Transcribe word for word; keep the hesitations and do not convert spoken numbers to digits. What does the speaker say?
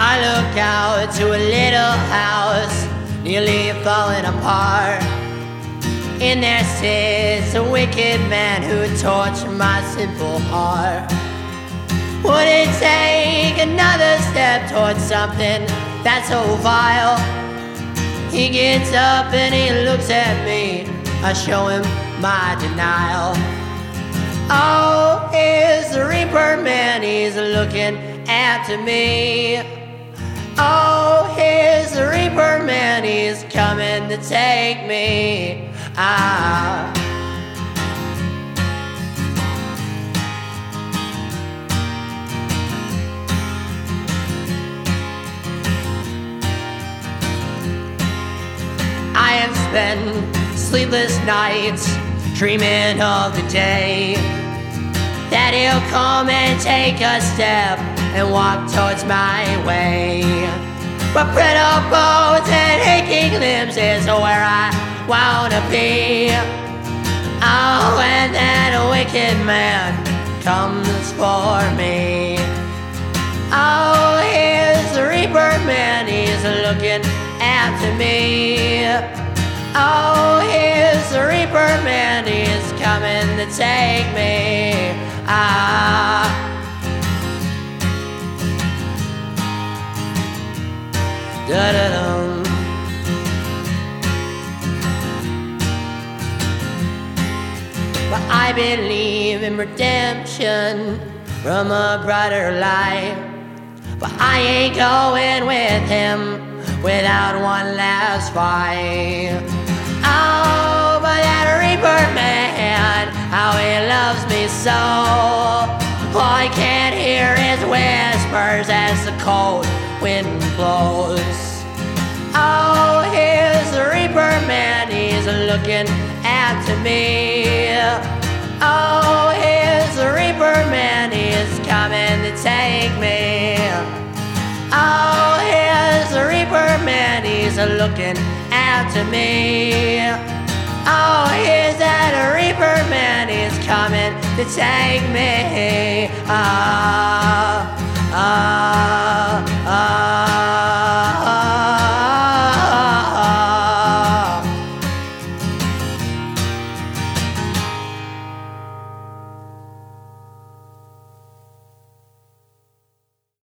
I look out to a little house nearly falling apart. In there sits a wicked man who tortured my simple heart. Would it take another step towards something that's so vile? He gets up and he looks at me. I show him my denial. Oh, here's the Reaper man, he's looking after me. Oh, here's the Reaper man, he's coming to take me. Ah. I have spent sleepless nights dreaming of the day that he'll come and take a step and walk towards my way. But brittle bones and aching limbs is where I wanna be. Oh, and that wicked man comes for me. Oh, here's the Reaper man, he's looking after me. Oh, here's the Reaper man, he's coming to take me. Ah. Da-da-dum. But I believe in redemption from a brighter light. But I ain't going with him without one last fight. Oh, but that Reaper man, how he loves me so. Oh, I can't hear his whispers as the cold wind blows. Oh, here's the Reaper man, he's looking after me. Oh, here's the Reaper man, he's coming to take me. Oh, here's the Reaper man, he's looking after me. Oh, here's that Reaper man, he's coming to take me. Ah.